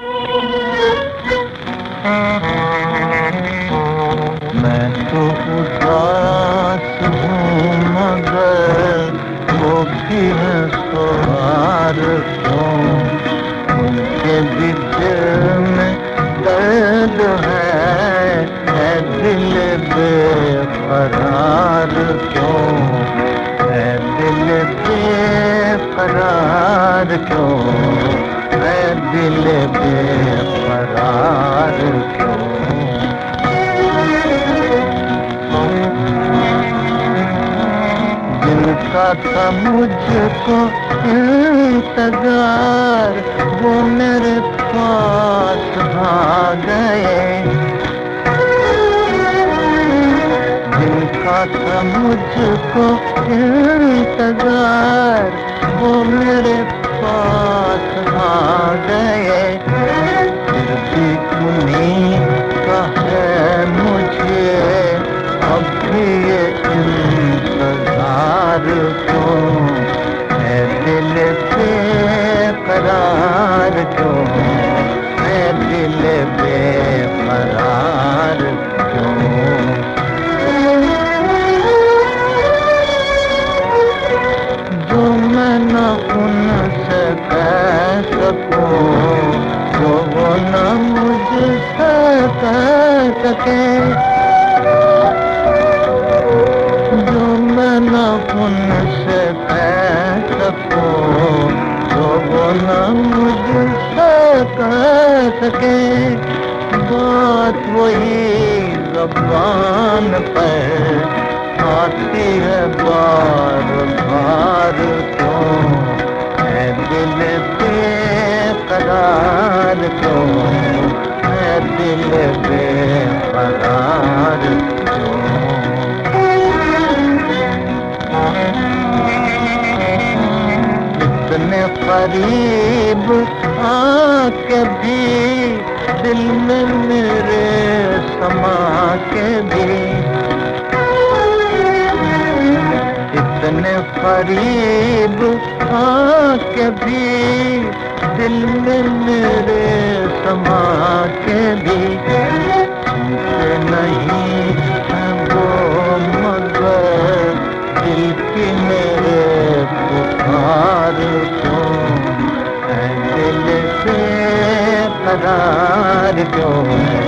मैं तो उदास हूँ मगर वो भी है सवार क्यों, उनके भी दिल में दर्द है दिल बेकरार क्यों, है दिल बेकरार क्यों, है दिल बेकरार क्यों। जिनका था मुझको इंतजार वो मेरे पास भाग गए, जिनका था मुझको इंतजार वो मेरे पास भाग गए, फिर भी उन्हीं का है मुझे अब भी ये इंतजार क्यों, है दिल बेकरार क्यों, है दिल बेकरार क्यों। जो मैं न उनसे कह सकूं जो वो न मुझसे कह सके, जो मैं न उनसे कह सकूं जो वो न मुझसे कह सके, बात वही ज़बान पर आती है बार बार क्यों, है दिल बेकरार क्यों, है दिल बेकरार क्यों। इतने करीब आके भी दिल में मेरे समा के भी, इतने करीब आके भी दिल में मेरे समा के भी, सुनते नहीं है वो मगर दिल की मेरे पुकार क्यों, है दिल बेकरार क्यों,